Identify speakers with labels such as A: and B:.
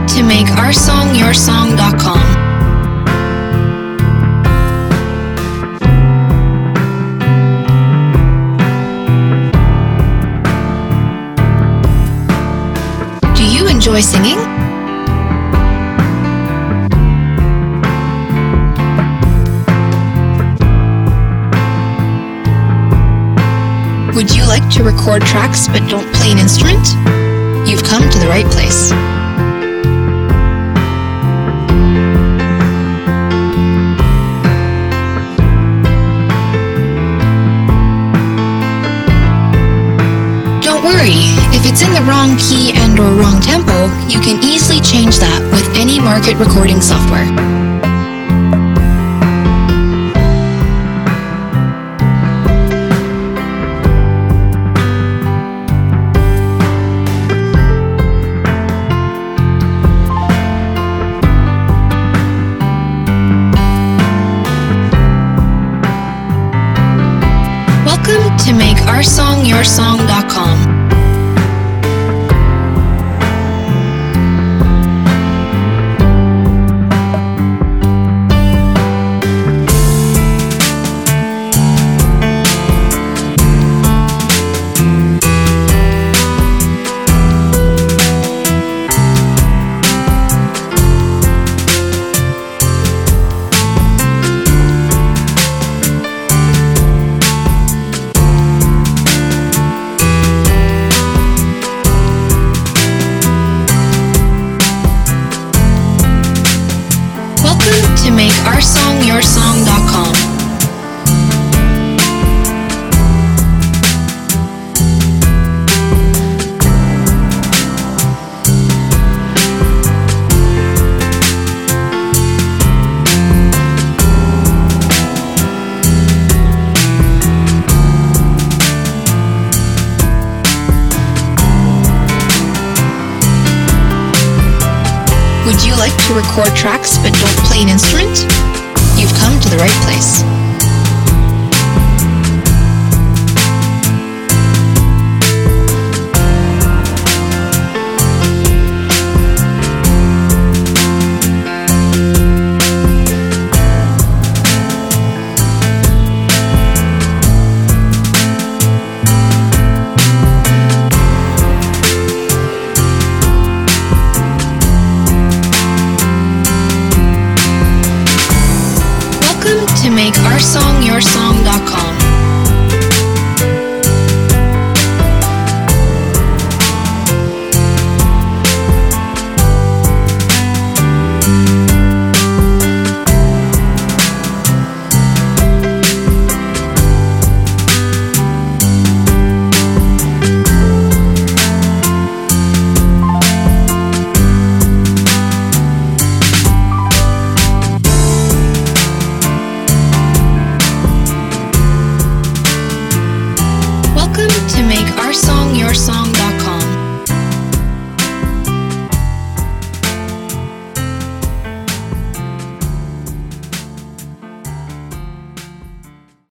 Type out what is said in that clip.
A: to MakeOurSongYourSong.com. Do you enjoy singing? Would you like to record tracks but don't play an instrument? You've come to the right place. Don't worry, if it's in the wrong key and or wrong tempo, you can easily change that with any market recording software. Welcome to MakeOurSongYourSong.com. Welcome to MakeOurSongYourSong.com. Would you like to record tracks but don't play an instrument? You've come to the right place. To MakeOurSongYourSong.com. Welcome to MakeOurSongYourSong.com.